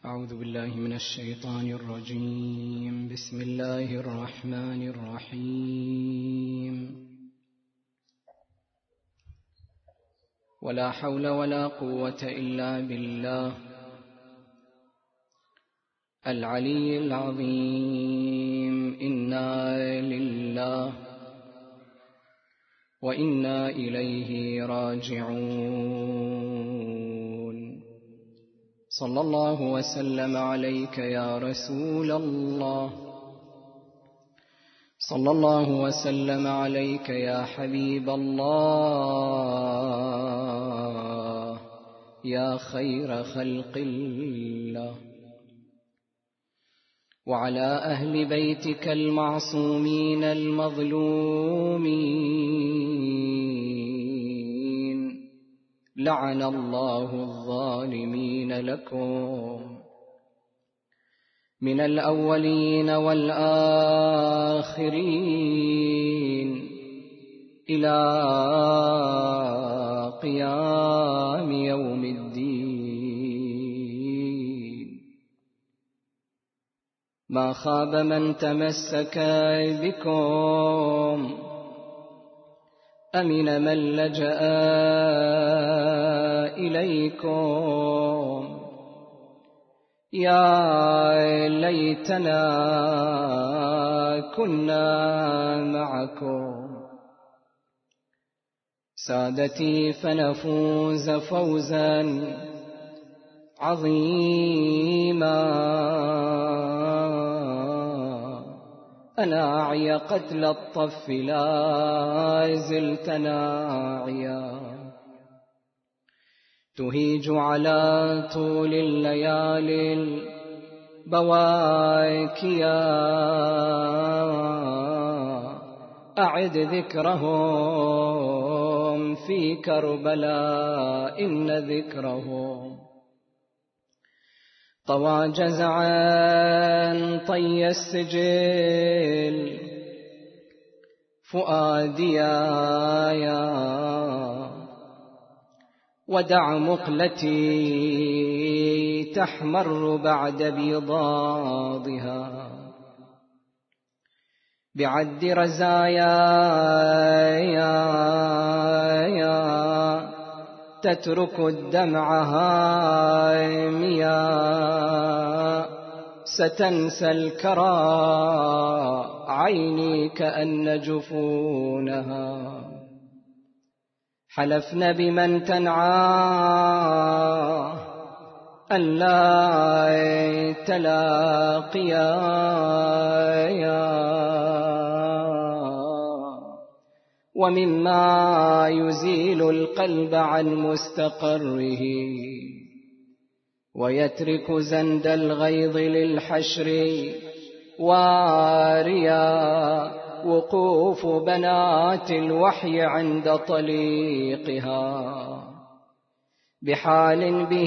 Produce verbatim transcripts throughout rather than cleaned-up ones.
أعوذ بالله من الشيطان الرجيم. بسم الله الرحمن الرحيم. ولا حول ولا قوة إلا بالله العلي العظيم. إنا لله وإنا إليه راجعون. صلى الله وسلم عليك يا رسول الله، صلى الله وسلم عليك يا حبيب الله، يا خير خلق الله، وعلى أهل بيتك المعصومين المظلومين، لعن الله الظالمين لكم من الأولين والآخرين إلى قيام يوم الدين. ما خاب من تمسك بكم، أمن من لجأ إليكم. يا ليتنا كنا معكم سادتي، فنفوز فوزا عظيما. أنا أعي قتل الطف لا زلت ناعيا، تهيج على طول الليالي البواكيا. أعد ذكرهم في كربلاء، إن ذكرهم طوى جزعا طي السجل فؤاديا. ودع مقلتي تحمر بعد بيضاضها، بعد رزايا تترك الدمع هاميا. ستنسى الكرى عيني كأن جفونها، حلفن بمن تنعى أن لا تلاقيا. ومما يزيل القلب عن مستقره، ويترك زند الغيظ للحشر واريا، وقوف بنات الوحي عند طليقها، بحال به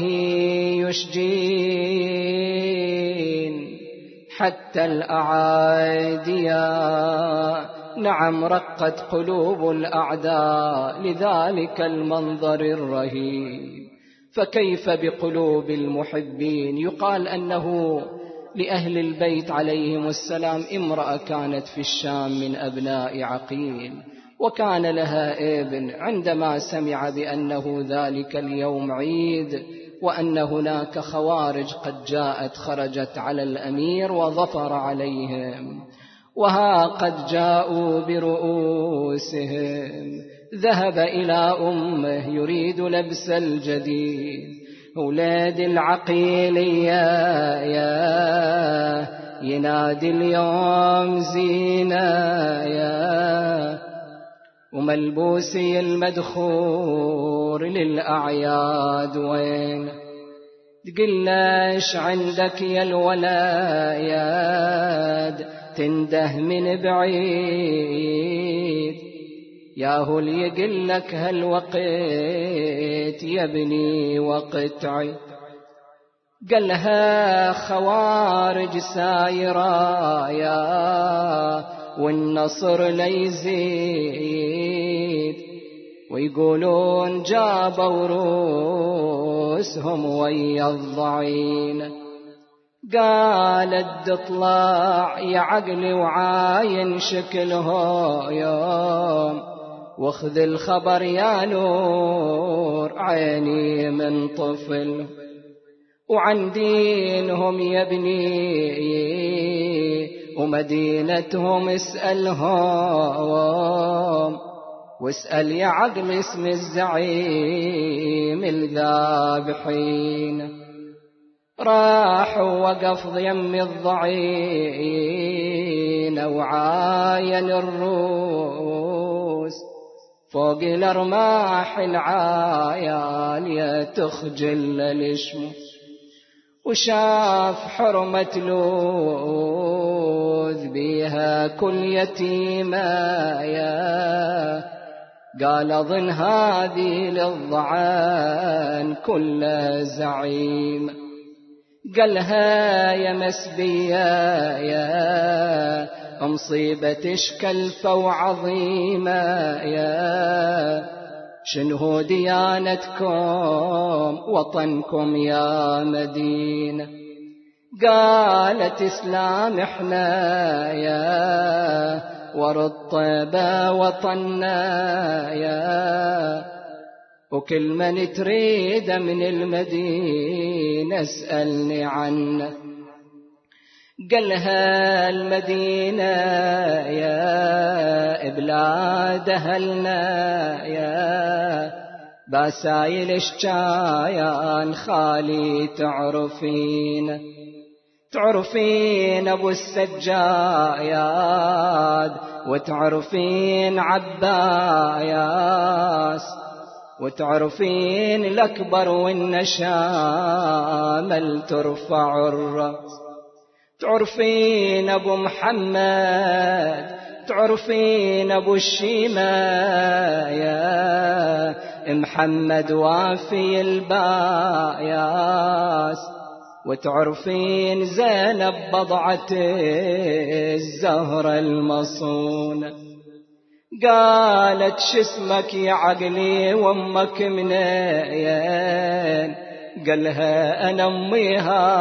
يشجين حتى الأعاديا. نعم رقت قلوب الأعداء لذلك المنظر الرهيب، فكيف بقلوب المحبين؟ يقال أنه لأهل البيت عليهم السلام امرأة كانت في الشام من أبناء عقيل، وكان لها ابن. عندما سمع بأنه ذلك اليوم عيد وأن هناك خوارج قد جاءت خرجت على الأمير وظفر عليهم، وها قد جاءوا برؤوسهم، ذهب إلى أمه يريد لبس الجديد. أولاد العقيل يا يا ينادي اليوم زينة يا، وملبوسي المدخور للأعياد وين؟ تقلش عندك يا الولاياد، تنده من بعيد. ياهو اللي يقلك هالوقت يا ابني وقت عيد. قالها خوارج سايرة يا، والنصر ليزيد، ويقولون جابوا روسهم ويا الضعين. قالت اطلع يا عقلي وعاين شكله يوم، واخذ الخبر يا نور عيني من طفل، وعن دينهم يا ابني ومدينتهم اسألهم، واسأل يا عقل اسم الزعيم الذابحين. راح ووقف ضيم الضعين وعاين الروس، فوق الأرماح العايال يا تخجل الشمس، وشاف حرمة لوذ بيها كل يتيمة يا، قال أظن هذه للضعان كل زعيم. قالها يا مسبية يا مصيبة شكلفة وعظيمة يا، شنو ديانتكم وطنكم يا مدينة؟ قالت اسلام احنا يا ورد طيبة وطننا يا، وكل من تريد من المدينة اسألني عنه. قالها المدينة يا بلاد أهلنا يا، باسايل الشايان خالي تعرفين، تعرفين أبو السجاياد وتعرفين عباياس، وتعرفين الأكبر والنشامل ترفع الرأس، تعرفين أبو محمد تعرفين أبو الشيمة يا محمد وافي الباياس، وتعرفين زينب بضعة الزهرة المصونة. قالت شسمك يا عقلي وامك منين؟ قالها أنا أمي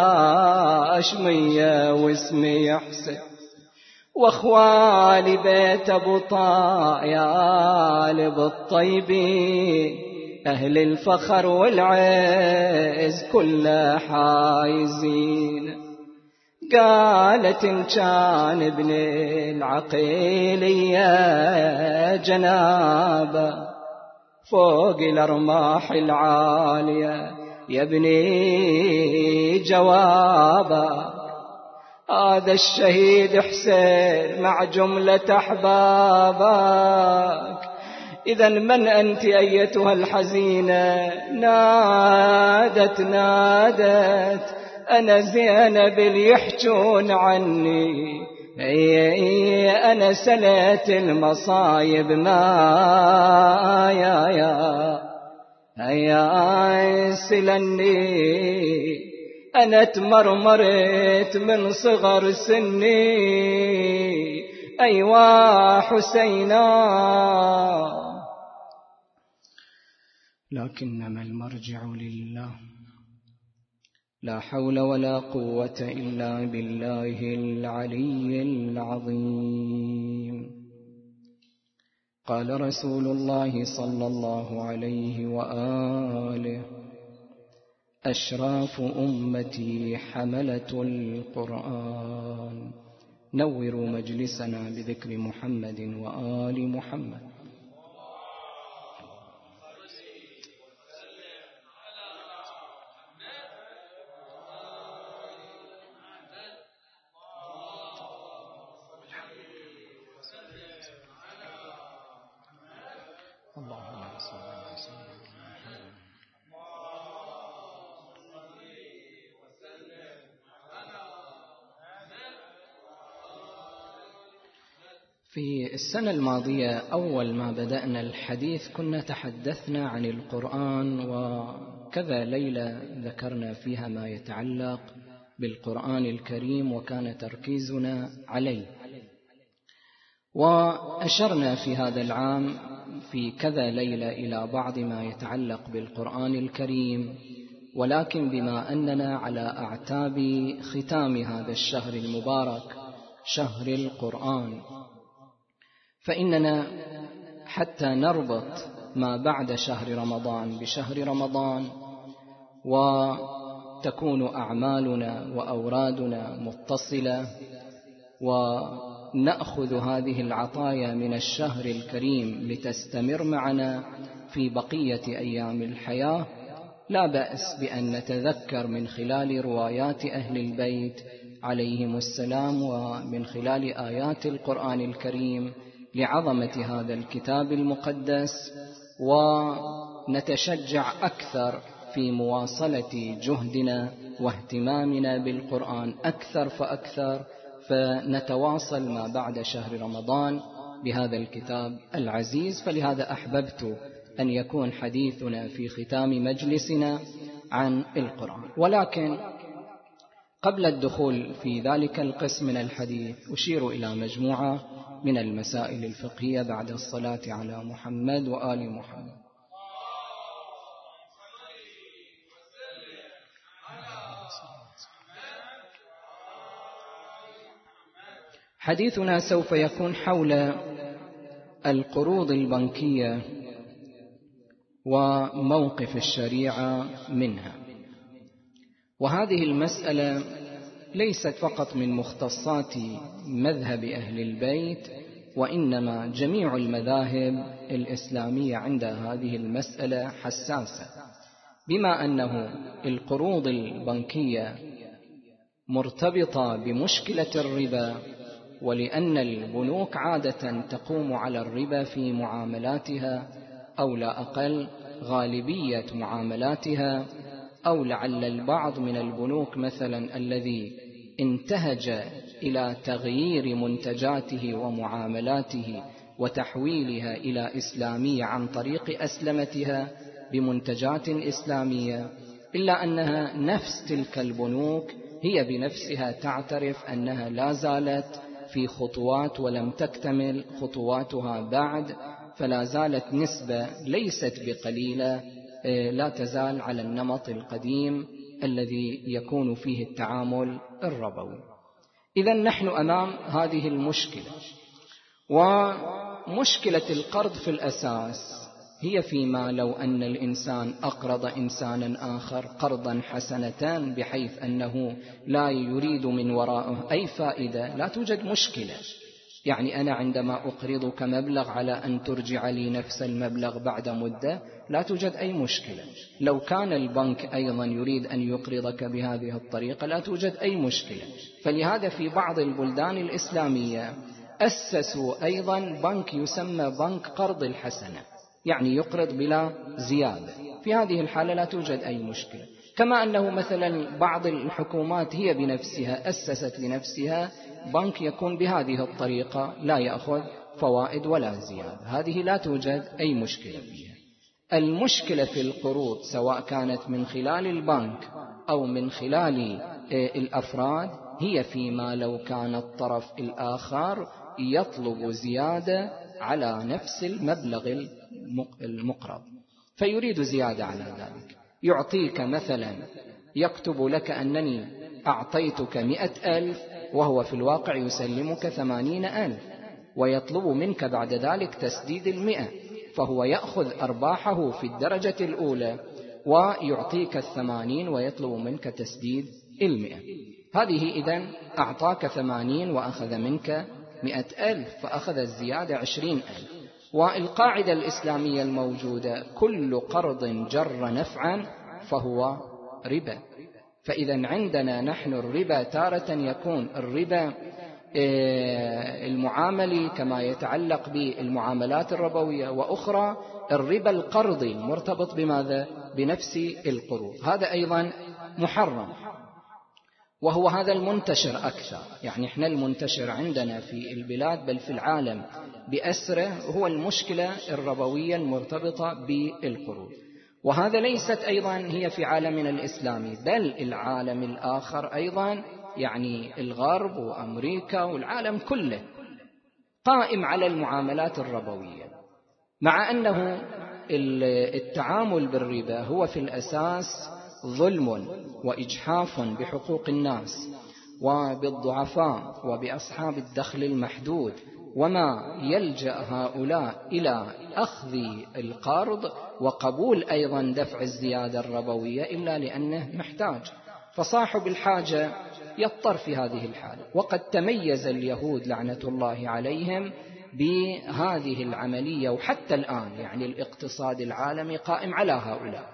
هاشمية واسمي حسين، واخوالي بيت أبو طايال بالطيبين، أهل الفخر والعز كل حايزين. قالت إن كان ابن العقيل يا جنابه فوق الأرماح العالية يا ابني جوابه، هذا الشهيد حسين مع جملة أحبابك. إذا من أنت أيتها الحزينة؟ نادت نادت أنا زينب اللي يحجون عني، أي أنا سلت المصايب ما يا يا يا سلني، أنا تمرمرت من صغر سني أيوا حسينا، لكنما المرجع لله، لا حول ولا قوة إلا بالله العلي العظيم. قال رسول الله صلى الله عليه وآله: أشراف أمتي حملة القرآن، نوروا مجلسنا بذكر محمد وآل محمد. في السنة الماضية أول ما بدأنا الحديث كنا تحدثنا عن القرآن، وكذا ليلة ذكرنا فيها ما يتعلق بالقرآن الكريم وكان تركيزنا عليه، وأشرنا في هذا العام في كذا ليلة إلى بعض ما يتعلق بالقرآن الكريم ولكن بما أننا على أعتاب ختام هذا الشهر المبارك شهر القرآن، فإننا حتى نربط ما بعد شهر رمضان بشهر رمضان وتكون أعمالنا وأورادنا متصلة، ونأخذ هذه العطايا من الشهر الكريم لتستمر معنا في بقية أيام الحياة، لا بأس بأن نتذكر من خلال روايات أهل البيت عليهم السلام ومن خلال آيات القرآن الكريم لعظمة هذا الكتاب المقدس، ونتشجع أكثر في مواصلة جهدنا واهتمامنا بالقرآن أكثر فأكثر، فنتواصل ما بعد شهر رمضان بهذا الكتاب العزيز. فلهذا أحببت أن يكون حديثنا في ختام مجلسنا عن القرآن. ولكن قبل الدخول في ذلك القسم من الحديث أشير إلى مجموعة من المسائل الفقهية بعد الصلاة على محمد وآل محمد. حديثنا سوف يكون حول القروض البنكية وموقف الشريعة منها. وهذه المسألة ليست فقط من مختصات مذهب أهل البيت، وإنما جميع المذاهب الإسلامية عند هذه المسألة حساسة، بما أنه القروض البنكية مرتبطة بمشكلة الربا، ولأن البنوك عادة تقوم على الربا في معاملاتها، أو لا أقل غالبية معاملاتها، أو لعل البعض من البنوك مثلا الذي انتهج إلى تغيير منتجاته ومعاملاته وتحويلها إلى إسلامية عن طريق أسلمتها بمنتجات إسلامية، إلا أنها نفس تلك البنوك هي بنفسها تعترف أنها لا زالت في خطوات ولم تكتمل خطواتها بعد، فلا زالت نسبة ليست بقليلة لا تزال على النمط القديم الذي يكون فيه التعامل الربوي. إذن نحن أمام هذه المشكلة. ومشكلة القرض في الأساس هي فيما لو أن الإنسان أقرض إنسانا آخر قرضا حسنة بحيث أنه لا يريد من وراءه أي فائدة، لا توجد مشكلة. يعني أنا عندما أقرضك مبلغ على أن ترجع لي نفس المبلغ بعد مدة لا توجد أي مشكلة. لو كان البنك أيضا يريد أن يقرضك بهذه الطريقة لا توجد أي مشكلة. فلهذا في بعض البلدان الإسلامية أسسوا أيضا بنك يسمى بنك قرض الحسنة، يعني يقرض بلا زيادة. في هذه الحالة لا توجد أي مشكلة. كما أنه مثلا بعض الحكومات هي بنفسها أسست لنفسها بنك يكون بهذه الطريقة لا يأخذ فوائد ولا زيادة، هذه لا توجد أي مشكلة فيها. المشكلة في القروض سواء كانت من خلال البنك أو من خلال الأفراد هي فيما لو كان الطرف الآخر يطلب زيادة على نفس المبلغ المقرض، فيريد زيادة على ذلك. يعطيك مثلا، يكتب لك أنني أعطيتك مئة ألف وهو في الواقع يسلمك ثمانين ألف، ويطلب منك بعد ذلك تسديد المئة، فهو يأخذ أرباحه في الدرجة الأولى ويعطيك الثمانين ويطلب منك تسديد المئة. هذه إذن أعطاك ثمانين وأخذ منك مئة ألف، فأخذ الزيادة عشرين ألف. والقاعدة الإسلامية الموجودة كل قرض جر نفعا فهو ربا. فإذا عندنا نحن الربا تارة يكون الربا المعاملي كما يتعلق بالمعاملات الربوية، وأخرى الربا القرضي المرتبط بماذا؟ بنفس القروض، هذا أيضا محرم، وهو هذا المنتشر أكثر. يعني إحنا المنتشر عندنا في البلاد بل في العالم بأسره هو المشكلة الربوية المرتبطة بالقروض. وهذا ليست أيضا هي في عالمنا الإسلامي، بل العالم الآخر أيضا، يعني الغرب وأمريكا والعالم كله قائم على المعاملات الربوية، مع أنه التعامل بالربا هو في الأساس ظلم وإجحاف بحقوق الناس وبالضعفاء وبأصحاب الدخل المحدود، وما يلجأ هؤلاء إلى أخذ القرض وقبول أيضا دفع الزيادة الربوية إلا لأنه محتاج، فصاحب الحاجة يضطر في هذه الحالة. وقد تميز اليهود لعنة الله عليهم بهذه العملية، وحتى الآن يعني الاقتصاد العالمي قائم على هؤلاء،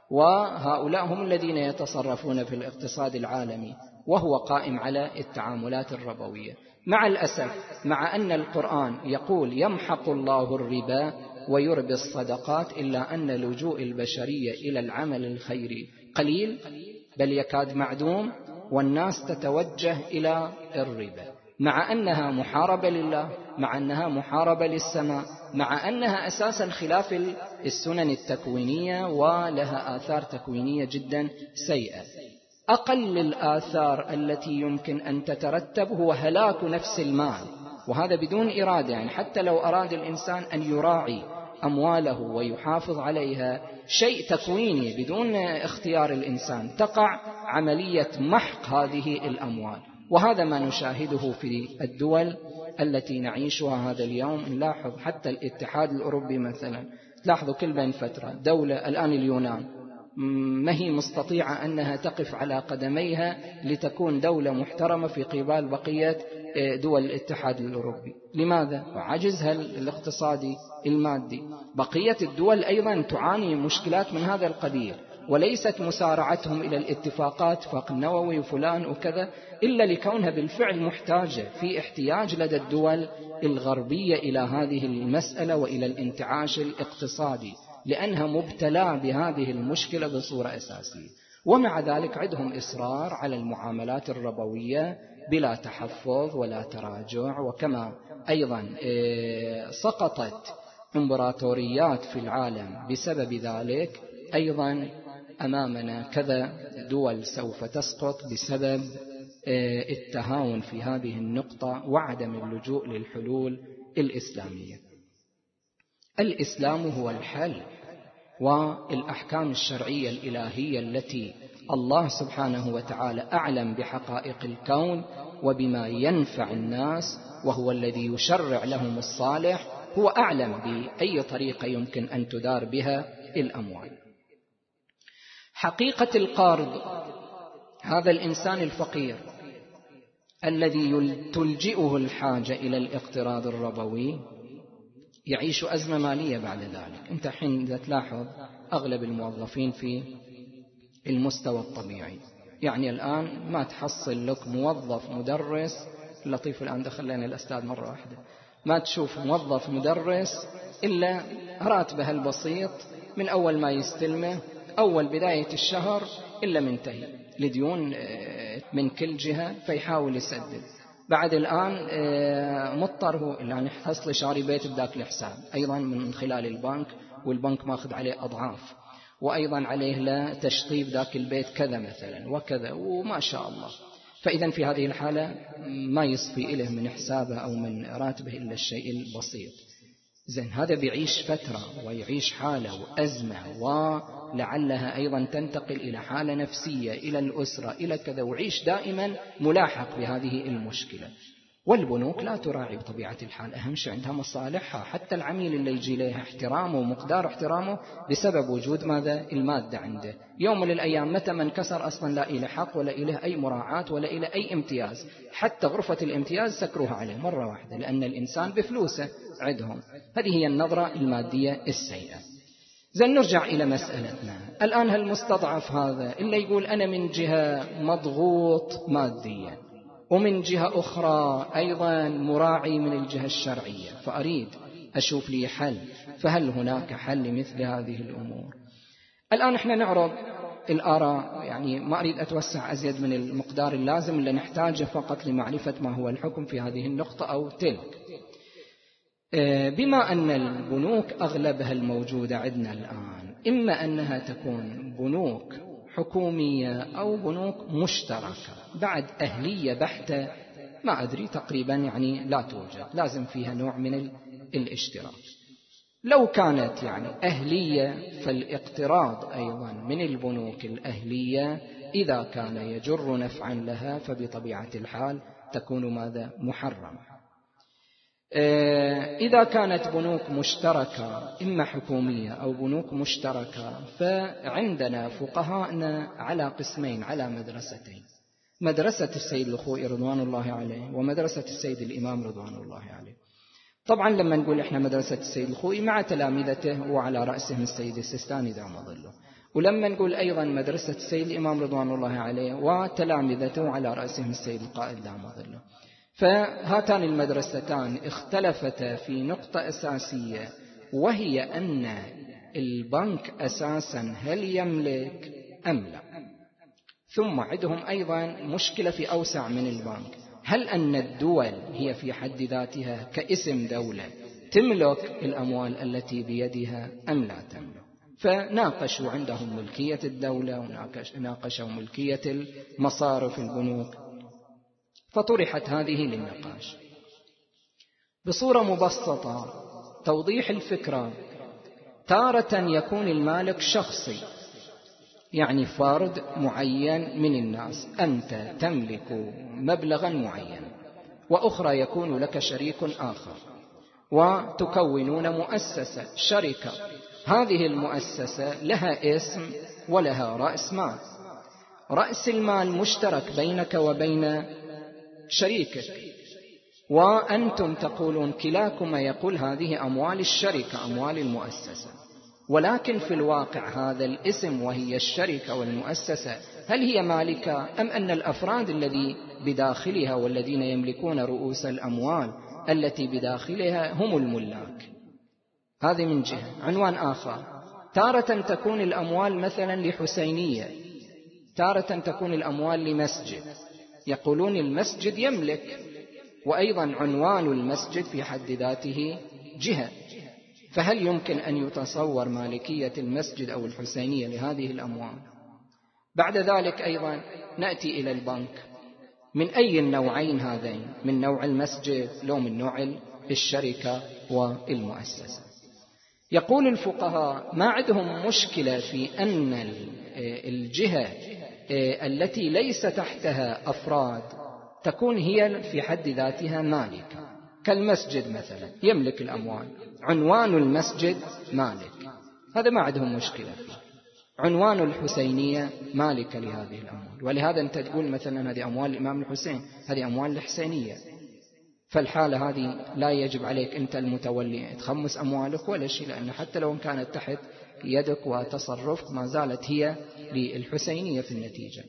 وهؤلاء هم الذين يتصرفون في الاقتصاد العالمي، وهو قائم على التعاملات الربوية. مع الأسف مع أن القرآن يقول يمحق الله الربا ويربي الصدقات، إلا أن لجوء البشرية إلى العمل الخيري قليل بل يكاد معدوم، والناس تتوجه إلى الربا، مع أنها محاربة لله، مع أنها محاربة للسماء، مع أنها أساسا خلاف السنن التكوينية ولها آثار تكوينية جدا سيئة. أقل الآثار التي يمكن أن تترتب هو هلاك نفس المال، وهذا بدون إرادة، يعني حتى لو أراد الإنسان أن يراعي أمواله ويحافظ عليها، شيء تكويني بدون اختيار الإنسان تقع عملية محق هذه الأموال. وهذا ما نشاهده في الدول التي نعيشها هذا اليوم. نلاحظ حتى الاتحاد الأوروبي مثلا، تلاحظوا كل بين فترة دولة، الآن اليونان ما هي مستطيعة أنها تقف على قدميها لتكون دولة محترمة في قبال بقية دول الاتحاد الأوروبي. لماذا؟ عجزها الاقتصادي المادي. بقية الدول أيضا تعاني مشكلات من هذا القبيل، وليست مسارعتهم إلى الاتفاقات، اتفاق النووي وفلان وكذا، إلا لكونها بالفعل محتاجة في احتياج لدى الدول الغربية إلى هذه المسألة وإلى الانتعاش الاقتصادي، لأنها مبتلى بهذه المشكلة بصورة أساسية. ومع ذلك عندهم إصرار على المعاملات الربوية بلا تحفظ ولا تراجع. وكما أيضا سقطت إمبراطوريات في العالم بسبب ذلك، أيضا أمامنا كذا دول سوف تسقط بسبب التهاون في هذه النقطة وعدم اللجوء للحلول الإسلامية. الإسلام هو الحل، والأحكام الشرعية الإلهية التي الله سبحانه وتعالى أعلم بحقائق الكون وبما ينفع الناس، وهو الذي يشرع لهم الصالح، هو أعلم بأي طريقة يمكن أن تدار بها الأموال. حقيقة القرض، هذا الإنسان الفقير الذي تلجئه الحاجة إلى الاقتراض الربوي يعيش أزمة مالية بعد ذلك. أنت حين تلاحظ أغلب الموظفين في المستوى الطبيعي، يعني الآن ما تحصل لك موظف مدرس لطيف، الآن دخل لنا الأستاذ مرة واحدة، ما تشوف موظف مدرس إلا راتبه البسيط من أول ما يستلمه أول بداية الشهر إلا منتهي لديون من كل جهة فيحاول يسدد. بعد الآن مضطر هو يعني حصل شاري بيت بداك الحساب أيضا من خلال البنك، والبنك ماخذ عليه أضعاف، وأيضا عليه لا تشطيب ذاك البيت كذا مثلا وكذا وما شاء الله. فإذا في هذه الحالة ما يصفي إليه من حسابه أو من راتبه إلا الشيء البسيط. زين، هذا بيعيش فترة ويعيش حالة وأزمة، ولعلها أيضا تنتقل إلى حالة نفسية إلى الأسرة إلى كذا، وعيش دائما ملاحق بهذه المشكلة. والبنوك لا تراعي بطبيعة الحال، أهم شيء عندها مصالحها، حتى العميل اللي يجي لها احترامه ومقدار احترامه بسبب وجود ماذا؟ المادة عنده. يوم من الأيام متى من كسر أصلا لا إله حق ولا إله أي مراعاة ولا إله أي امتياز، حتى غرفة الامتياز سكروها عليه مرة واحدة، لأن الإنسان بفلوسه عندهم. هذه هي النظرة المادية السيئة. زين، نرجع إلى مسألتنا الآن. هالمستضعف هذا اللي يقول أنا من جهة مضغوط ماديا، ومن جهة أخرى أيضا مراعي من الجهة الشرعية، فأريد أشوف لي حل، فهل هناك حل لمثل هذه الأمور؟ الآن احنا نعرض الآراء، يعني ما أريد أتوسع أزيد من المقدار اللازم اللي نحتاجه فقط لمعرفة ما هو الحكم في هذه النقطة أو تلك. بما أن البنوك أغلبها الموجودة عندنا الآن إما أنها تكون بنوك حكومية أو بنوك مشتركة بعد أهلية بحتة، ما أدري تقريبا يعني لا توجد، لازم فيها نوع من الاشتراك. لو كانت يعني أهلية فالاقتراض أيضا من البنوك الأهلية إذا كان يجر نفعا لها فبطبيعة الحال تكون ماذا؟ محرمة. إذا كانت بنوك مشتركة إما حكومية أو بنوك مشتركة فعندنا فقهاءنا على قسمين، على مدرستين: مدرسة السيد الخوئي رضوان الله عليه ومدرسة السيد الإمام رضوان الله عليه. طبعا لما نقول إحنا مدرسة السيد الخوئي مع تلامذته وعلى رأسهم السيد السيستاني دام ظله، ولما نقول أيضا مدرسة السيد الإمام رضوان الله عليه وتلامذته وعلى رأسهم السيد القائد دام ظله. فهاتان المدرستان اختلفتا في نقطة أساسية، وهي أن البنك أساسا هل يملك أم لا. ثم عندهم أيضا مشكلة في أوسع من البنك: هل أن الدول هي في حد ذاتها كاسم دولة تملك الأموال التي بيدها أم لا تملك. فناقشوا عندهم ملكية الدولة وناقشوا ملكية المصارف البنوك، فطرحت هذه للنقاش. بصورة مبسطة توضيح الفكرة: تارة يكون المالك شخصي، يعني فرد معين من الناس، أنت تملك مبلغا معين، وأخرى يكون لك شريك آخر وتكونون مؤسسة شركة. هذه المؤسسة لها اسم ولها رأس مال. رأس المال مشترك بينك وبين شريكك، وأنتم تقولون كلاكما يقول هذه أموال الشركة أموال المؤسسة، ولكن في الواقع هذا الاسم وهي الشركة والمؤسسة هل هي مالكة أم أن الأفراد الذي بداخلها والذين يملكون رؤوس الأموال التي بداخلها هم الملاك؟ هذه من جهة. عنوان آخر: تارة تكون الأموال مثلا لحسينية، تارة تكون الأموال لمسجد، يقولون المسجد يملك، وأيضا عنوان المسجد في حد ذاته جهة، فهل يمكن أن يتصور مالكية المسجد أو الحسينية لهذه الأموال؟ بعد ذلك أيضا نأتي إلى البنك، من أي النوعين هذين؟ من نوع المسجد لو من نوع الشركة والمؤسسة؟ يقول الفقهاء ما عندهم مشكلة في أن الجهة التي ليس تحتها أفراد تكون هي في حد ذاتها مالكة، كالمسجد مثلا يملك الأموال، عنوان المسجد مالك، هذا ما عندهم مشكلة فيه. عنوان الحسينية مالكة لهذه الأموال، ولهذا أنت تقول مثلا هذه أموال الإمام الحسين، هذه أموال الحسينية، فالحالة هذه لا يجب عليك أنت المتولي تخمس أموالك ولا شيء، لأن حتى لو كانت تحت يدك وتصرفك ما زالت هي للحسينية في النتيجة.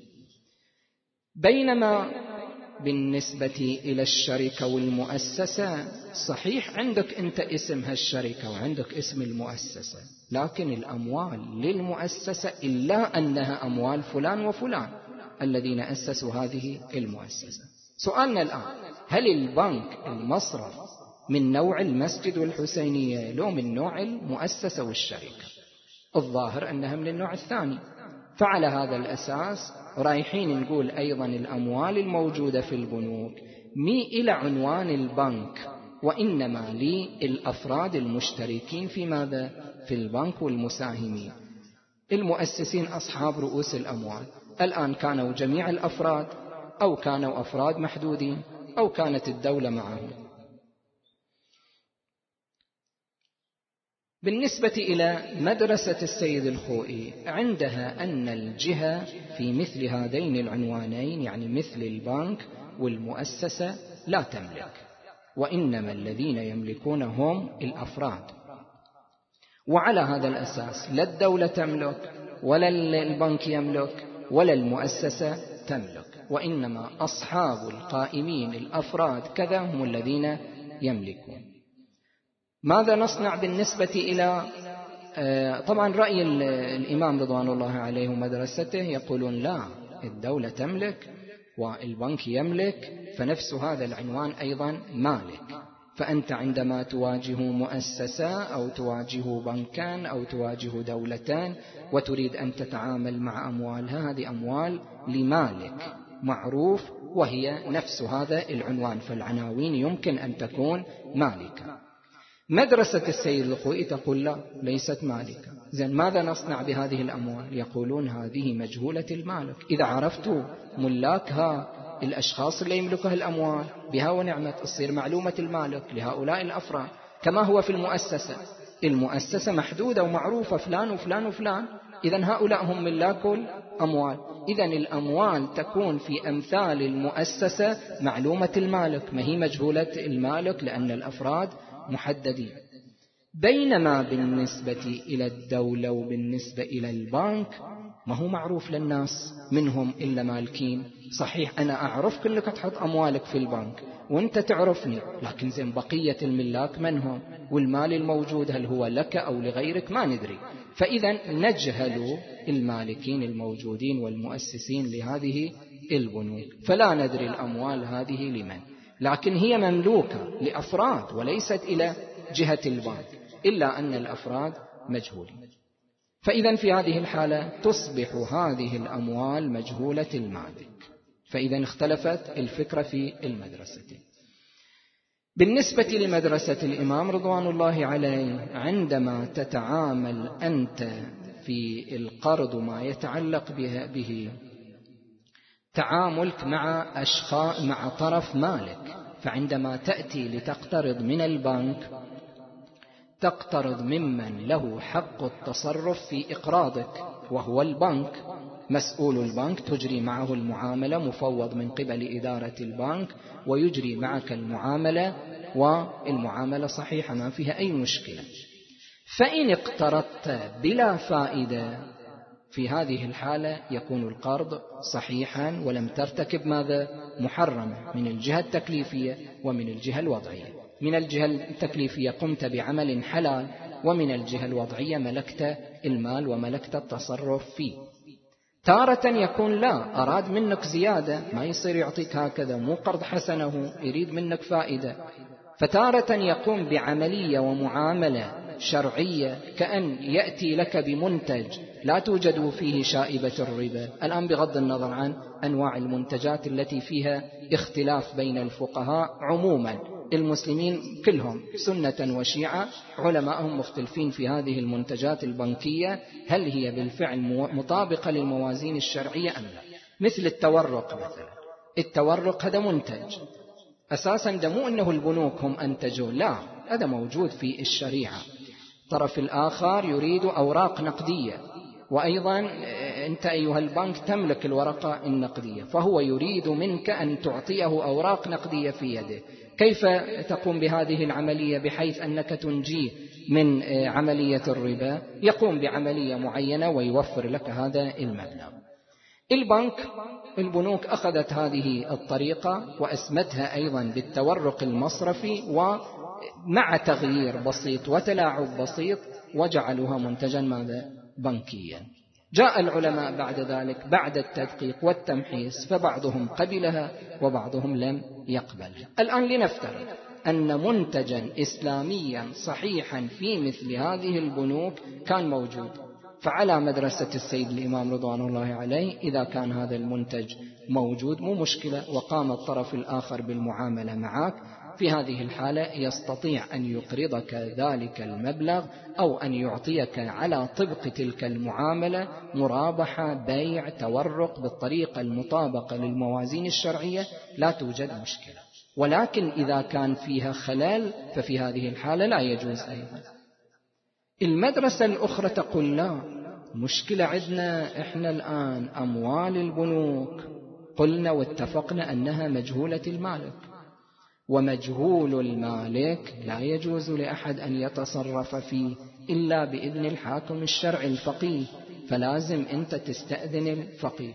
بينما بالنسبة إلى الشركة والمؤسسة صحيح عندك أنت اسم هالشركة وعندك اسم المؤسسة، لكن الأموال للمؤسسة إلا أنها أموال فلان وفلان الذين أسسوا هذه المؤسسة. سؤالنا الآن: هل البنك المصرف من نوع المسجد والحسينية لو من نوع المؤسسة والشركة؟ الظاهر أنها من النوع الثاني. فعلى هذا الأساس رايحين نقول أيضا الأموال الموجودة في البنوك مي إلى عنوان البنك، وإنما للأفراد المشتركين في ماذا؟ في البنك والمساهمين. المؤسسين أصحاب رؤوس الأموال، الآن كانوا جميع الأفراد أو كانوا أفراد محدودين أو كانت الدولة معهم. بالنسبة إلى مدرسة السيد الخوئي عندها أن الجهة في مثل هذين العنوانين، يعني مثل البنك والمؤسسة، لا تملك، وإنما الذين يملكون هم الأفراد. وعلى هذا الأساس لا الدولة تملك ولا البنك يملك ولا المؤسسة تملك، وإنما أصحاب القائمين الأفراد كذا هم الذين يملكون. ماذا نصنع بالنسبة إلى طبعا رأي الإمام رضوان الله عليه ومدرسته؟ يقولون لا، الدولة تملك والبنك يملك، فنفس هذا العنوان أيضا مالك. فأنت عندما تواجه مؤسسة أو تواجه بنكان أو تواجه دولتان وتريد أن تتعامل مع أموالها، هذه أموال لمالك معروف وهي نفس هذا العنوان، فالعناوين يمكن أن تكون مالكة. مدرسة السيد الخوئي تقول لا، ليست مالكة. زين ماذا نصنع بهذه الأموال؟ يقولون هذه مجهولة المالك. إذا عرفتوا ملاكها الأشخاص اللي يملكها الأموال بها ونعمت، تصير معلومة المالك لهؤلاء الأفراد، كما هو في المؤسسة. المؤسسة محدودة ومعروفة، فلان وفلان وفلان، إذن هؤلاء هم ملاك الأموال. إذن الأموال تكون في أمثال المؤسسة معلومة المالك، ما هي مجهولة المالك، لأن الأفراد محددين. بينما بالنسبة إلى الدولة وبالنسبة إلى البنك ما هو معروف للناس منهم إلا مالكين. صحيح أنا أعرفك أنك تحط أموالك في البنك وأنت تعرفني، لكن زين بقية الملاك من هم؟ والمال الموجود هل هو لك أو لغيرك؟ ما ندري. فإذا نجهل المالكين الموجودين والمؤسسين لهذه البنوك، فلا ندري الأموال هذه لمن، لكن هي مملوكة لأفراد وليست إلى جهة البنك، إلا أن الأفراد مجهولين. فإذا في هذه الحالة تصبح هذه الأموال مجهولة المالك. فإذا اختلفت الفكرة في المدرسة. بالنسبة لمدرسة الإمام رضوان الله عليه، عندما تتعامل أنت في القرض ما يتعلق به, به تعاملك مع أشخاص مع طرف مالك، فعندما تأتي لتقترض من البنك تقترض ممن له حق التصرف في إقراضك، وهو البنك. مسؤول البنك تجري معه المعاملة، مفوض من قبل إدارة البنك ويجري معك المعاملة، والمعاملة صحيحة ما فيها أي مشكلة. فإن اقترضت بلا فائدة في هذه الحالة يكون القرض صحيحا ولم ترتكب ماذا؟ محرمة من الجهة التكليفية ومن الجهة الوضعية. من الجهة التكليفية قمت بعمل حلال، ومن الجهة الوضعية ملكت المال وملكت التصرف فيه. تارة يكون لا، أراد منك زيادة، ما يصير يعطيك هكذا، مو قرض حسنه، يريد منك فائدة. فتارة يقوم بعملية ومعاملة شرعية، كأن يأتي لك بمنتج لا توجد فيه شائبة الربا. الآن بغض النظر عن أنواع المنتجات التي فيها اختلاف بين الفقهاء عموما، المسلمين كلهم سنة وشيعة علماءهم مختلفين في هذه المنتجات البنكية، هل هي بالفعل مطابقة للموازين الشرعية أم لا؟ مثل التورق مثلا. التورق هذا منتج أساسا، ده مو أنه البنوك هم أنتجوا، لا، هذا موجود في الشريعة. الطرف الآخر يريد أوراق نقدية، وأيضا أنت أيها البنك تملك الورقة النقدية، فهو يريد منك أن تعطيه أوراق نقدية في يده. كيف تقوم بهذه العملية بحيث أنك تنجيه من عملية الربا؟ يقوم بعملية معينة ويوفر لك هذا المبلغ. البنك البنوك أخذت هذه الطريقة وأسمتها أيضا بالتورق المصرفي، ومع تغيير بسيط وتلاعب بسيط وجعلوها منتجا ماذا؟ بنكيا. جاء العلماء بعد ذلك بعد التدقيق والتمحيص، فبعضهم قبلها وبعضهم لم يقبلها. الآن لنفترض أن منتجا إسلاميا صحيحا في مثل هذه البنوك كان موجود، فعلى مدرسة السيد الإمام رضوان الله عليه إذا كان هذا المنتج موجود مو مشكلة، وقام الطرف الآخر بالمعاملة معك، في هذه الحالة يستطيع أن يقرضك ذلك المبلغ أو أن يعطيك على طبق تلك المعاملة مرابحة، بيع، تورق بالطريقة المطابقة للموازين الشرعية، لا توجد مشكلة. ولكن إذا كان فيها خلل ففي هذه الحالة لا يجوز أيضا. المدرسة الأخرى تقول لا، مشكلة عندنا إحنا الآن أموال البنوك قلنا واتفقنا أنها مجهولة المالك، ومجهول المالك لا يجوز لأحد أن يتصرف فيه إلا بإذن الحاكم الشرعي الفقيه، فلازم أنت تستأذن الفقيه.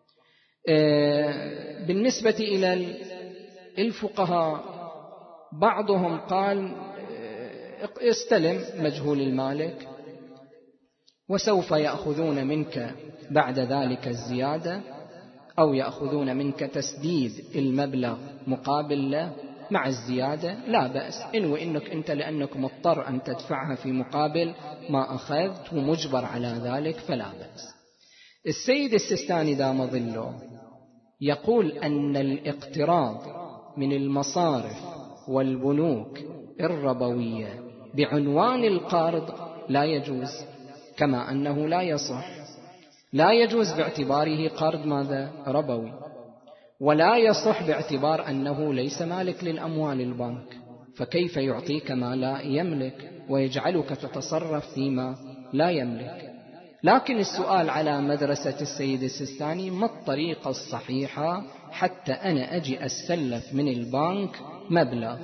بالنسبة إلى الفقهاء بعضهم قال استلم مجهول المالك وسوف يأخذون منك بعد ذلك الزيادة، أو يأخذون منك تسديد المبلغ مقابل له مع الزيادة، لا بأس إن وإنك أنت لأنك مضطر أن تدفعها في مقابل ما أخذت ومجبر على ذلك فلا بأس. السيد السيستاني دام ظله يقول أن الاقتراض من المصارف والبنوك الربوية بعنوان القرض لا يجوز، كما أنه لا يصح، لا يجوز باعتباره قرض ماذا؟ ربوي، ولا يصح باعتبار أنه ليس مالك للأموال البنك، فكيف يعطيك ما لا يملك ويجعلك تتصرف فيما لا يملك. لكن السؤال على مدرسة السيد السيستاني: ما الطريقة الصحيحة حتى أنا أجي أسلف من البنك مبلغ؟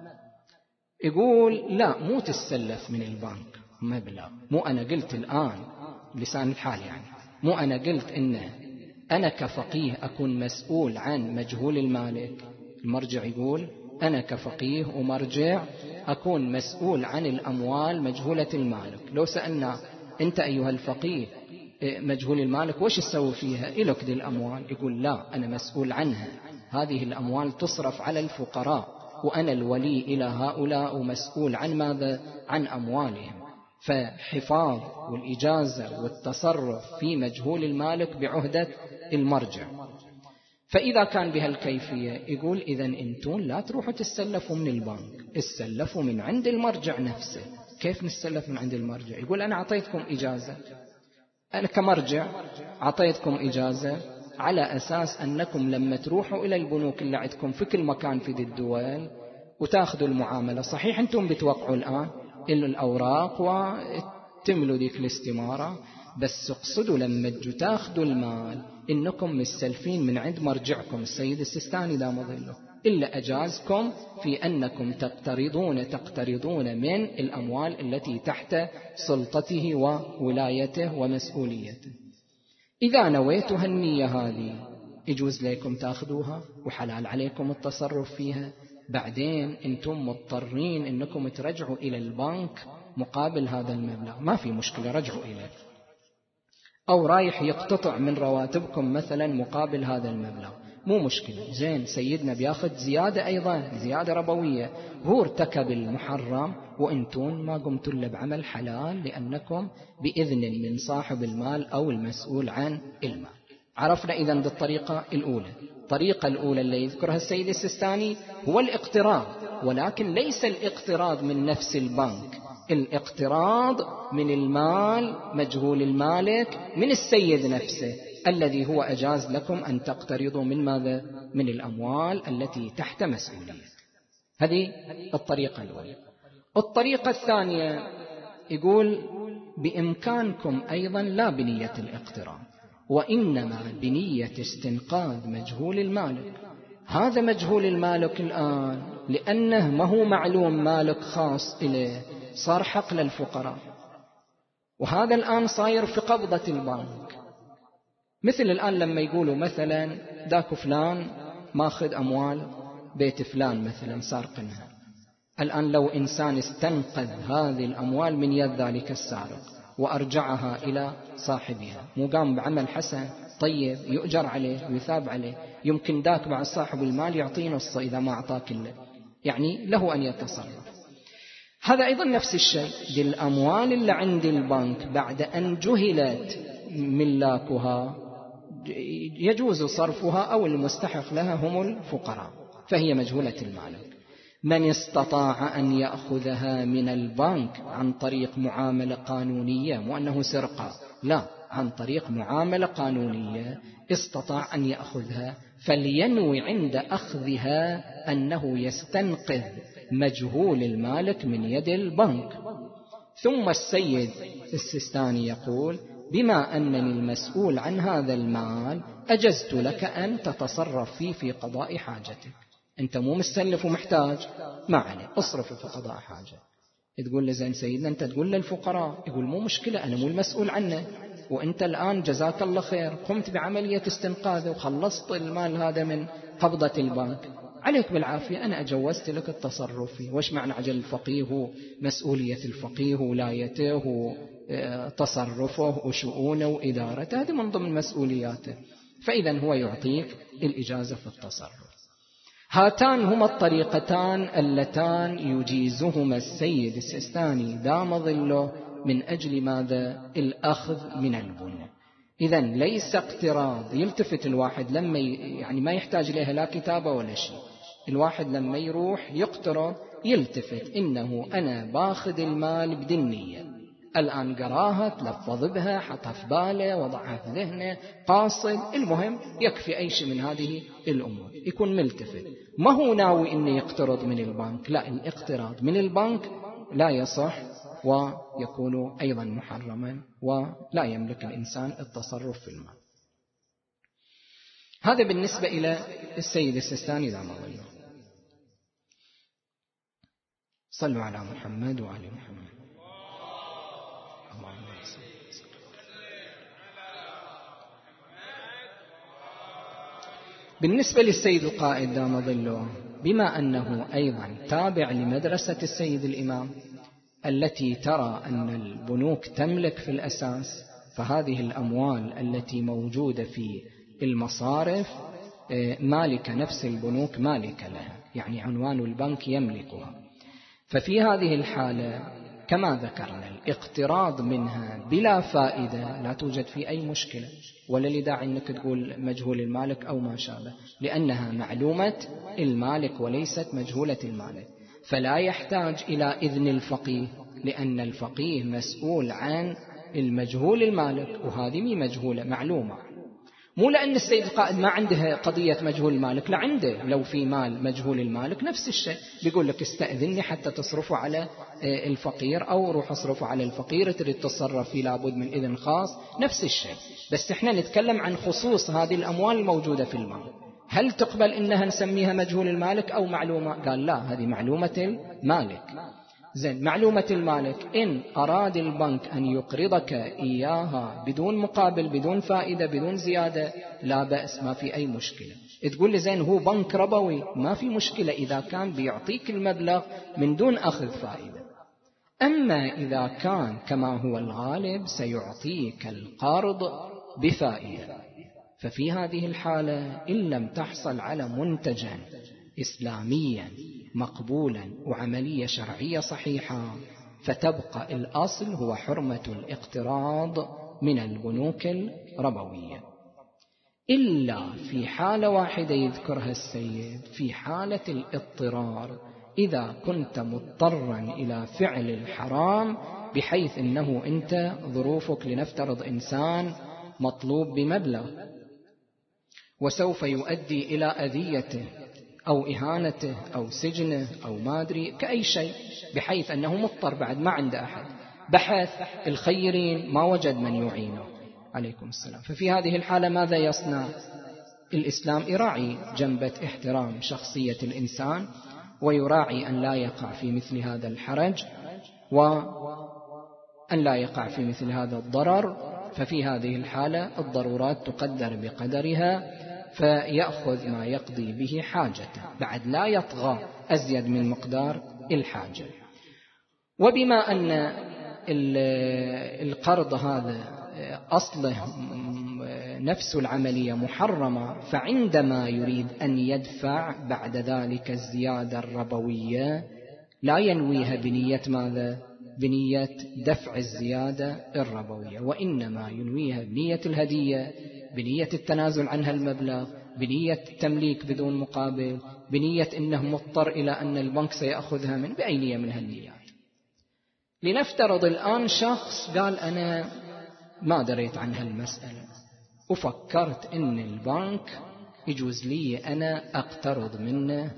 يقول لا، مو تسلف من البنك مبلغ، مو أنا قلت الآن لسان الحال، يعني مو أنا قلت إن أنا كفقيه أكون مسؤول عن مجهول المالك. المرجع يقول أنا كفقيه ومرجع أكون مسؤول عن الأموال مجهولة المالك. لو سألنا أنت أيها الفقيه مجهول المالك وش تسوي فيها؟ إلك دي الأموال. يقول لا، أنا مسؤول عنها، هذه الأموال تصرف على الفقراء، وأنا الولي إلى هؤلاء ومسؤول عن ماذا؟ عن أموالهم. فحفاظ والإجازة والتصرف في مجهول المالك بعهدة المرجع. فإذا كان بهالكيفية يقول إذن أنتم لا تروحوا تسلفوا من البنك، تسلفوا من عند المرجع نفسه. كيف نسلف من عند المرجع؟ يقول أنا أعطيتكم إجازة، أنا كمرجع أعطيتكم إجازة على أساس أنكم لما تروحوا إلى البنوك اللي عندكم في كل مكان في دي الدول وتأخذوا المعاملة، صحيح أنتم بتوقعوا الآن إلى الأوراق وتملوا ديك الاستمارة، بس اقصدوا لما تجوا تاخذوا المال إنكم مستلفين من عند مرجعكم السيد السيستاني دام ظله، إلا أجازكم في أنكم تقترضون تقترضون من الأموال التي تحت سلطته وولايته ومسؤوليته. إذا نويتوا هالنية هذه يجوز لكم تأخذوها وحلال عليكم التصرف فيها. بعدين أنتم مضطرين أنكم ترجعوا إلى البنك مقابل هذا المبلغ، ما في مشكلة، رجعوا إليه. أو رايح يقتطع من رواتبكم مثلا مقابل هذا المبلغ، مو مشكلة، زين سيدنا بياخذ زيادة أيضا، زيادة ربوية، هو ارتكب المحرم وأنتم ما قمتوا إلا بعمل حلال لأنكم بإذن من صاحب المال أو المسؤول عن المال. عرفنا إذن بالطريقة الأولى. الطريقة الأولى اللي يذكرها السيد السيستاني هو الاقتراض، ولكن ليس الاقتراض من نفس البنك، الاقتراض من المال مجهول المالك من السيد نفسه الذي هو أجاز لكم أن تقترضوا من ماذا؟ من الأموال التي تحت مسؤولية. هذه الطريقة الأولى. الطريقة الثانية يقول بإمكانكم أيضا لا بنية الاقتراض، وإنما بنية استنقاذ مجهول المالك. هذا مجهول المالك الآن لأنه ما هو معلوم مالك خاص إليه، صار حق للفقراء، وهذا الآن صاير في قبضة البنك. مثل الآن لما يقولوا مثلا ذاك فلان ماخذ أموال بيت فلان مثلا سارقنها، الآن لو إنسان استنقذ هذه الأموال من يد ذلك السارق وأرجعها إلى صاحبها، مو قام بعمل حسن طيب يؤجر عليه ويثاب عليه، يمكن ذاك بعد صاحب المال يعطيه نص إذا ما أعطاه كله، يعني له أن يتصرف. هذا أيضا نفس الشيء، دي الأموال اللي عند البنك بعد أن جهلت ملاكها يجوز صرفها أو المستحق لها هم الفقراء، فهي مجهولة المالك. من استطاع أن يأخذها من البنك عن طريق معاملة قانونية، مو أنه سرقة، لا، عن طريق معاملة قانونية استطاع أن يأخذها، فلينوي عند أخذها أنه يستنقذ مجهول المالك من يد البنك. ثم السيد السيستاني يقول بما أنني المسؤول عن هذا المال أجزت لك أن تتصرف فيه في قضاء حاجتك. أنت مو مستلف ومحتاج، ما عليه، اصرفه في قضاء حاجة. تقول له زين سيدنا أنت تقول للفقراء، يقول مو مشكلة، أنا مو المسؤول عنه، وأنت الآن جزاك الله خير قمت بعملية استنقاذه وخلصت المال هذا من قبضة البنك، عليك بالعافية، أنا أجوزت لك التصرف فيه. وش معنى عجل الفقيه؟ مسؤولية الفقيه ولايته وتصرفه وشؤونه وإدارته، هذه من ضمن مسؤولياته، فإذا هو يعطيك الإجازة في التصرف. هاتان هما الطريقتان اللتان يجيزهما السيد السيستاني دام ظله من أجل ماذا؟ الأخذ من البنوك. إذن ليس اقتراض يلتفت الواحد لما يعني ما يحتاج إليها لا كتابة ولا شيء، الواحد لما يروح يقترض يلتفت إنه أنا باخذ المال بدون نية، الآن قراها تلفظ بها حطها في باله وضعها في ذهنه قاصد، المهم يكفي أي شيء من هذه الأمور يكون ملتفت، ما هو ناوي إنه يقترض من البنك، لا، الاقتراض من البنك لا يصح ويكون أيضا محرما ولا يملك الإنسان التصرف في المال. هذا بالنسبة إلى السيد السيستاني دام الله. صلوا على محمد وعلى محمد. بالنسبة للسيد القائد دام ظله، بما أنه أيضا تابع لمدرسة السيد الإمام التي ترى أن البنوك تملك في الأساس، فهذه الأموال التي موجودة في المصارف مالك نفس البنوك مالك لها، يعني عنوان البنك يملكها. ففي هذه الحالة كما ذكرنا الاقتراض منها بلا فائدة لا توجد في أي مشكلة، ولا لداعي أنك تقول مجهول المالك أو ما شابه، لأنها معلومة المالك وليست مجهولة المالك، فلا يحتاج إلى إذن الفقيه، لأن الفقيه مسؤول عن المجهول المالك، وهذه مي مجهولة معلومة. مو لأن السيد القائد ما عنده قضية مجهول المالك، لا عنده، لو في مال مجهول المالك نفس الشيء، بيقول لك استأذني حتى تصرفه على الفقير، أو روح اصرفه على الفقير، تريد تصرف فيه لابد من إذن خاص، نفس الشيء. بس احنا نتكلم عن خصوص هذه الأموال الموجودة في المال، هل تقبل إنها نسميها مجهول المالك أو معلومة؟ قال لا، هذه معلومة المالك. زين، معلومة المالك إن أراد البنك أن يقرضك إياها بدون مقابل بدون فائدة بدون زيادة لا بأس، ما في أي مشكلة. تقول لي زين هو بنك ربوي، ما في مشكلة إذا كان بيعطيك المبلغ من دون أخذ فائدة. أما إذا كان كما هو الغالب سيعطيك القرض بفائدة، ففي هذه الحالة إن لم تحصل على منتجا إسلاميا مقبولا وعملية شرعية صحيحة، فتبقى الأصل هو حرمة الاقتراض من البنوك الربوية، إلا في حالة واحدة يذكرها السيد، في حالة الاضطرار، إذا كنت مضطرا إلى فعل الحرام بحيث أنه أنت ظروفك، لنفترض إنسان مطلوب بمبلغ وسوف يؤدي إلى أذيته أو إهانته أو سجنه أو ما أدري كأي شيء، بحيث أنه مضطر بعد ما عنده أحد، بحث الخيرين ما وجد من يعينه، عليكم السلام. ففي هذه الحالة ماذا يصنع الإسلام؟ يراعي جنبة احترام شخصية الإنسان، ويراعي أن لا يقع في مثل هذا الحرج وأن لا يقع في مثل هذا الضرر. ففي هذه الحالة الضرورات تقدر بقدرها، فيأخذ ما يقضي به حاجته، بعد لا يطغى أزيد من مقدار الحاجة. وبما أن القرض هذا أصله نفس العملية محرمة، فعندما يريد أن يدفع بعد ذلك الزيادة الربوية لا ينويها بنية ماذا؟ بنية دفع الزيادة الربوية، وإنما ينويها بنية الهدية، بنية التنازل عنها المبلغ، بنية التمليك بدون مقابل، بنية إنه مضطر إلى أن البنك سيأخذها من بأي نية من هالنيات. لنفترض الآن شخص قال أنا ما دريت عن هالمسألة وفكرت إن البنك يجوز لي أنا أقترض منه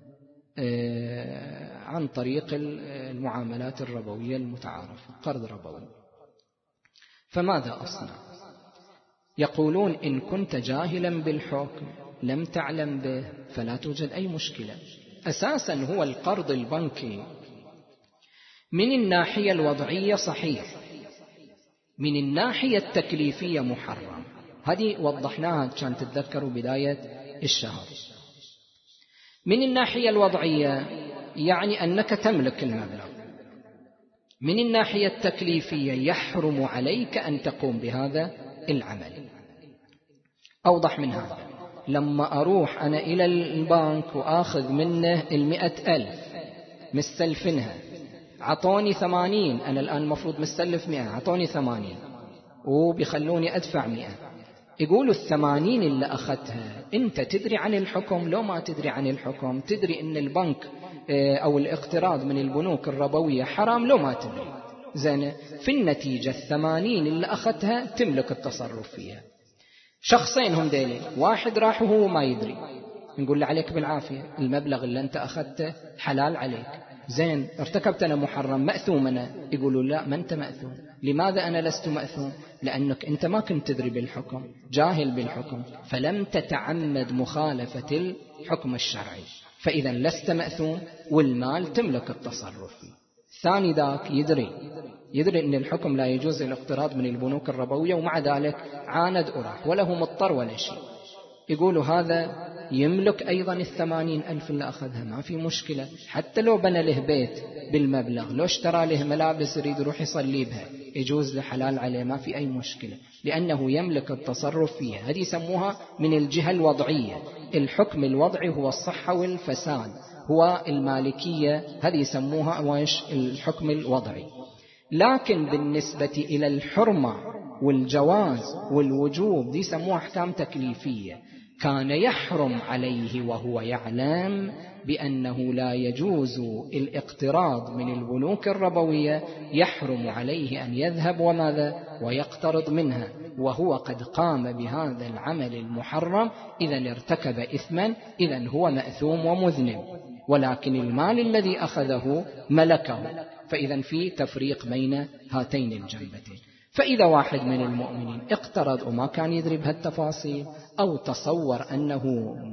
عن طريق المعاملات الربوية المتعارفة، قرض ربوي، فماذا أصنع؟ يقولون إن كنت جاهلا بالحكم لم تعلم به فلا توجد أي مشكلة. أساسا هو القرض البنكي من الناحية الوضعية صحيح، من الناحية التكليفية محرم، هذه وضحناها كان تتذكروا بداية الشهر. من الناحية الوضعية يعني أنك تملك المبلغ، من الناحية التكليفية يحرم عليك أن تقوم بهذا العمل. أوضح من هذا، لما أروح أنا إلى البنك وآخذ منه المئة ألف مستلفنها، عطوني ثمانين، أنا الآن مفروض مستلف مئة، عطوني ثمانين وبيخلوني أدفع مئة، يقولوا الثمانين اللي أخذتها أنت تدري عن الحكم لو ما تدري عن الحكم، تدري أن البنك أو الاقتراض من البنوك الربوية حرام لو ما تدري. زين، في النتيجة الثمانين اللي أخذتها تملك التصرف فيها. شخصين هم ديلين، واحد راح وهو ما يدري، نقول له عليك بالعافية، المبلغ اللي أنت أخذته حلال عليك. زين، ارتكبت أنا محرم، مأثوم أنا. يقولوا لا، ما أنت مأثوم. لماذا أنا لست مأثوم؟ لأنك أنت ما كنت تدري بالحكم، جاهل بالحكم، فلم تتعمد مخالفة الحكم الشرعي، فإذا لست مأثوم والمال تملك التصرف فيه. ثاني ذاك يدري يدري أن الحكم لا يجوز الاقتراض من البنوك الربوية، ومع ذلك عاند أراح وله مضطر ولا شيء. يقولوا هذا يملك أيضا الثمانين ألف اللي أخذها، ما في مشكلة، حتى لو بنى له بيت بالمبلغ، لو اشترى له ملابس يريد يروح يصلي بها، يجوز له، حلال عليه، ما في أي مشكلة، لأنه يملك التصرف فيها. هذه يسموها من الجهة الوضعية. الحكم الوضعي هو الصحة والفساد، هو المالكية، هذه يسموها وايش؟ الحكم الوضعي. لكن بالنسبة إلى الحرمة والجواز والوجوب دي يسموها أحكام تكليفية. كان يحرم عليه وهو يعلم بأنه لا يجوز الاقتراض من البنوك الربوية، يحرم عليه أن يذهب وماذا ويقترض منها وهو قد قام بهذا العمل المحرم. إذن ارتكب إثما، إذن هو مأثوم ومذنب، ولكن المال الذي أخذه ملكه. فإذا في تفريق بين هاتين الجنبتين. فإذا واحد من المؤمنين اقترض وما كان يدري بهالتفاصيل، أو تصور أنه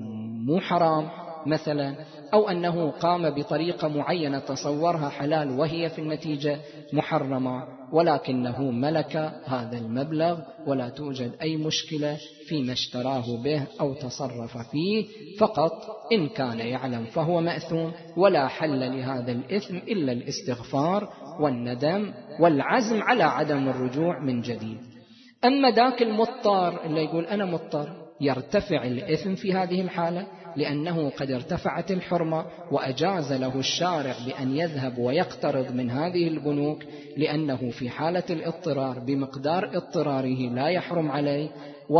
مو حرام مثلا، أو أنه قام بطريقة معينة تصورها حلال وهي في النتيجة محرمة، ولكنه ملك هذا المبلغ ولا توجد أي مشكلة فيما اشتراه به أو تصرف فيه، فقط إن كان يعلم فهو مأثوم، ولا حل لهذا الإثم إلا الاستغفار والندم والعزم على عدم الرجوع من جديد. أما ذاك المضطر اللي يقول أنا مضطر، يرتفع الإثم في هذه الحالة، لأنه قد ارتفعت الحرمة وأجاز له الشارع بأن يذهب ويقترض من هذه البنوك، لأنه في حالة الاضطرار بمقدار اضطراره لا يحرم عليه،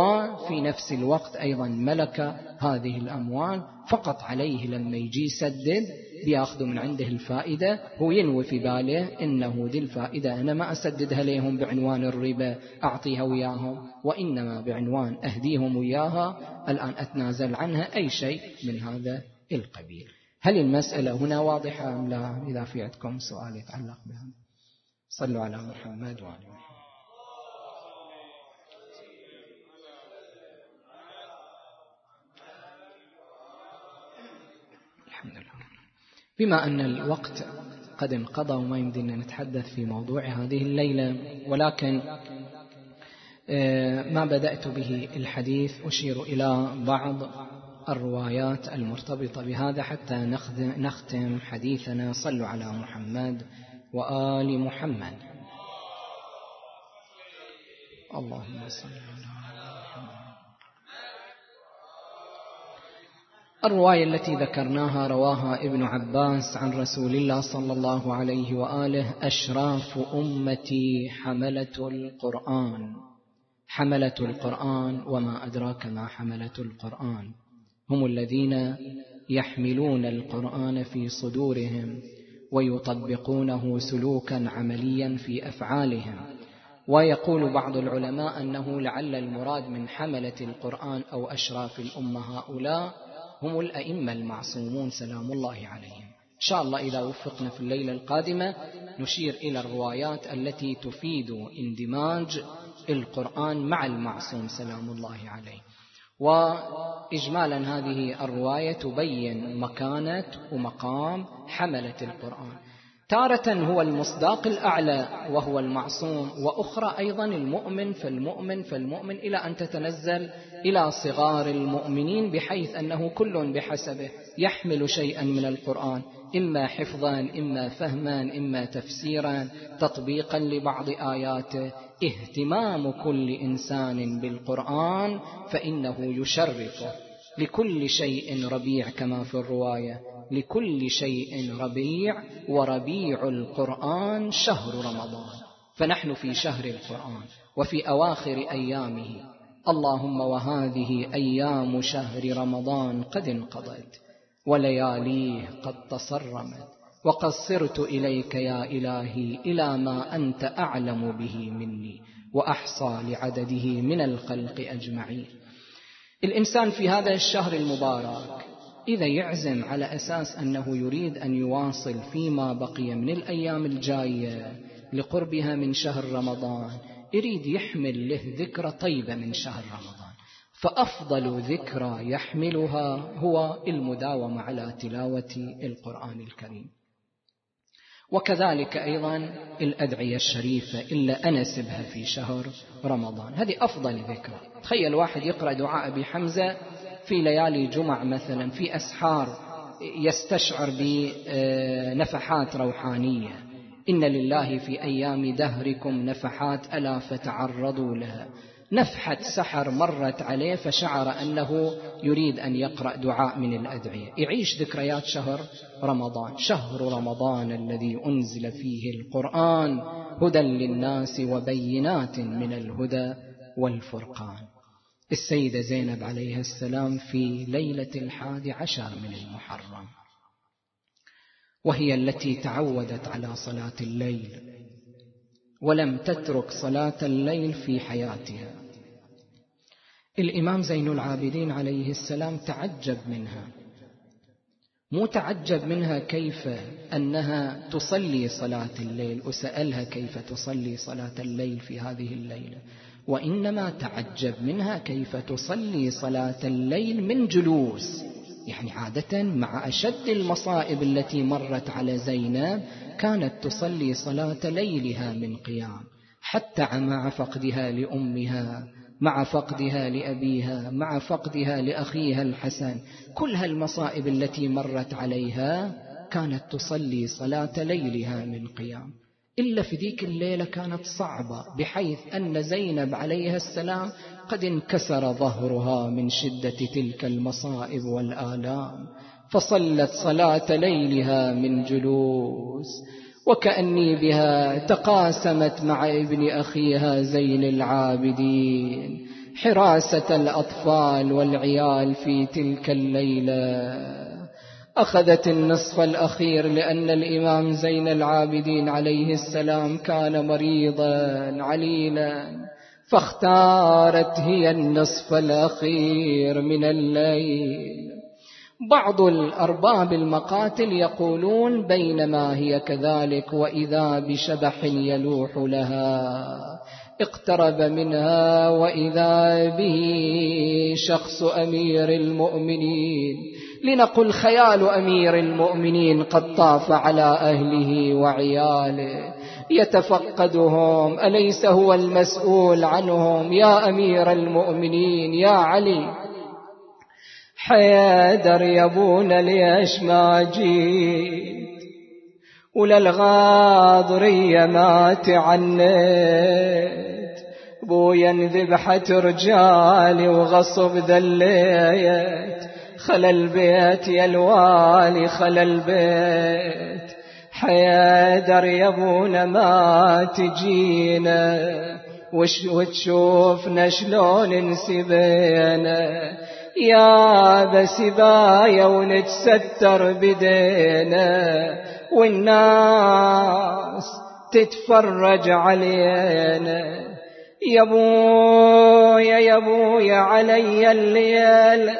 وفي نفس الوقت أيضا ملك هذه الأموال. فقط عليه لما يجي يسدد بياخذ من عنده الفائدة، هو ينوي في باله إنه دي الفائدة أنا ما أسددها لهم بعنوان الربا أعطيها وياهم، وإنما بعنوان أهديهم وياها، الآن أتنازل عنها، أي شيء من هذا القبيل. هل المسألة هنا واضحة أم لا؟ إذا في عندكم سؤال يتعلق بها صلوا على محمد وعلى محمد. الحمد لله. بما أن الوقت قد انقضى وما يمدينا نتحدث في موضوع هذه الليلة، ولكن ما بدأت به الحديث أشير إلى بعض الروايات المرتبطة بهذا حتى نختم حديثنا. صلوا على محمد وآل محمد. اللهم صل على محمد. الرواية التي ذكرناها رواها ابن عباس عن رسول الله صلى الله عليه وآله: أشراف أمتي حملة القرآن. حملة القرآن، وما أدراك ما حملة القرآن، هم الذين يحملون القرآن في صدورهم ويطبقونه سلوكا عمليا في أفعالهم. ويقول بعض العلماء أنه لعل المراد من حملة القرآن أو أشراف الأمة هؤلاء هم الأئمة المعصومون سلام الله عليهم. إن شاء الله إذا وفقنا في الليلة القادمة نشير إلى الروايات التي تفيد اندماج القرآن مع المعصوم سلام الله عليه. وإجمالا هذه الرواية تبين مكانة ومقام حملة القرآن. تارة هو المصداق الأعلى وهو المعصوم، وأخرى أيضا المؤمن فالمؤمن فالمؤمن، إلى أن تتنزل إلى صغار المؤمنين، بحيث أنه كل بحسبه يحمل شيئا من القرآن، إما حفظا، إما فهما، إما تفسيرا، تطبيقا لبعض آياته. اهتمام كل إنسان بالقرآن فإنه يشرفه. لكل شيء ربيع كما في الرواية، لكل شيء ربيع، وربيع القرآن شهر رمضان. فنحن في شهر القرآن وفي أواخر أيامه، اللهم وهذه أيام شهر رمضان قد انقضت ولياليه قد تصرمت، وقد صرت إليك يا إلهي إلى ما أنت أعلم به مني وأحصى لعدده من الخلق أجمعين. الإنسان في هذا الشهر المبارك إذا يعزم على أساس أنه يريد أن يواصل فيما بقي من الأيام الجاية لقربها من شهر رمضان، يريد يحمل له ذكرى طيبة من شهر رمضان، فأفضل ذكرى يحملها هو المداومة على تلاوة القرآن الكريم. وكذلك أيضا الأدعية الشريفة إلا أنسبها في شهر رمضان، هذه أفضل ذكرى. تخيل واحد يقرأ دعاء أبي حمزة في ليالي جمع مثلا، في أسحار، يستشعر بنفحات روحانية. إن لله في أيام دهركم نفحات ألا فتعرضوا لها. نفحة سحر مرت عليه فشعر أنه يريد أن يقرأ دعاء من الأدعية، يعيش ذكريات شهر رمضان. شهر رمضان الذي أنزل فيه القرآن هدى للناس وبينات من الهدى والفرقان. السيدة زينب عليها السلام في ليلة الحادي عشر من المحرم، وهي التي تعودت على صلاة الليل ولم تترك صلاة الليل في حياتها. الإمام زين العابدين عليه السلام تعجب منها، مو تعجب منها كيف أنها تصلي صلاة الليل وسألها كيف تصلي صلاة الليل في هذه الليلة، وإنما تعجب منها كيف تصلي صلاة الليل من جلوس. يعني عادة مع أشد المصائب التي مرت على زينب كانت تصلي صلاة ليلها من قيام، حتى مع فقدها لأمها، مع فقدها لأبيها، مع فقدها لأخيها الحسن، كل هالمصائب التي مرت عليها كانت تصلي صلاة ليلها من قيام. إلا في ذيك الليلة كانت صعبة، بحيث أن زينب عليها السلام قد انكسر ظهرها من شدة تلك المصائب والآلام، فصلت صلاة ليلها من جلوس، وكأني بها تقاسمت مع ابن أخيها زين العابدين حراسة الأطفال والعيال في تلك الليلة. أخذت النصف الأخير لأن الإمام زين العابدين عليه السلام كان مريضا عليلا، فاختارت هي النصف الأخير من الليل. بعض الأرباب المقاتل يقولون بينما هي كذلك وإذا بشبح يلوح لها اقترب منها وإذا به شخص أمير المؤمنين، لنقل خيال أمير المؤمنين قد طاف على أهله وعياله يتفقدهم، أليس هو المسؤول عنهم يا أمير المؤمنين يا علي؟ حيدر يبون ليش ما جيت ولا الغاضرية ما تعنيت، بويا ذبحة رجالي وغصب ذليت، خلى البيت يا الوالي خلى البيت. حيدر يبون ما تجينا وتشوفنا شلون نسبينا، يا بسبايا ونتستر بدينا والناس تتفرج علينا. يا بويا يا بويا علي الليل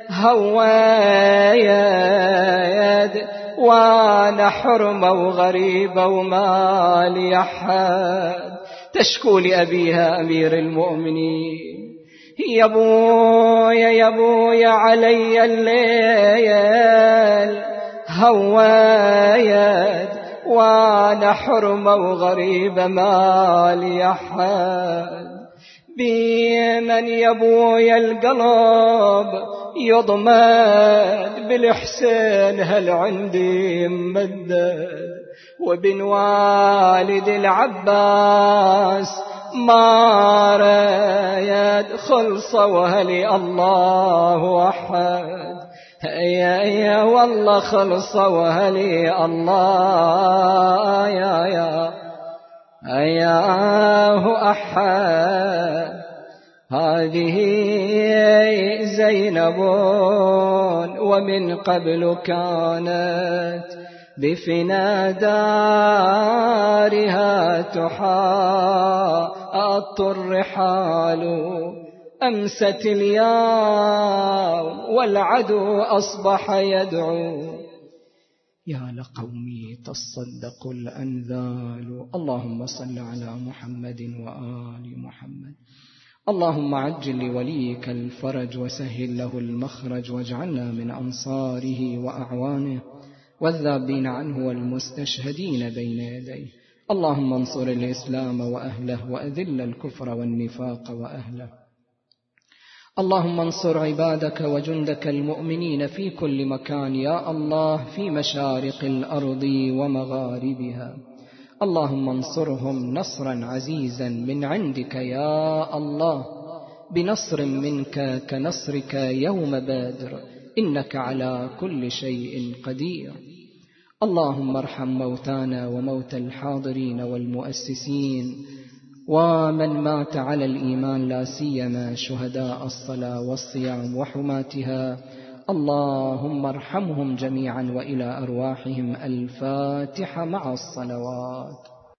هوايد، وانا حرمة وغريبة وما لي أحد، تشكو لأبيها أمير المؤمنين. يا بويا يا بويا علي الليل هوايد، وانا حرمة وغريبة ما لي أحد، بمن يا بويا القلب يضمد بالحسين هل عندي ممدد، وبن والد العباس ما ريد خلصة وهلي الله أحد، يا يا والله خلصة وهلي الله يا يا أياه أحد. هذه زينب ومن قبل كانت بفنا دارها تحاط الرحال، أمست اليوم والعدو أصبح يدعو، يا لقومي تصدق الأنذال. اللهم صل على محمد وآل محمد. اللهم عجل لوليك الفرج وسهل له المخرج، واجعلنا من أنصاره وأعوانه والذابين عنه والمستشهدين بين يديه. اللهم انصر الإسلام وأهله وأذل الكفر والنفاق وأهله. اللهم انصر عبادك وجندك المؤمنين في كل مكان يا الله، في مشارق الأرض ومغاربها. اللهم انصرهم نصرا عزيزا من عندك يا الله، بنصر منك كنصرك يوم بدر، إنك على كل شيء قدير. اللهم ارحم موتانا وموتى الحاضرين والمؤسسين ومن مات على الإيمان، لا سيما شهداء الصلاة والصيام وحماتها. اللهم ارحمهم جميعا وإلى أرواحهم الفاتحة مع الصلوات.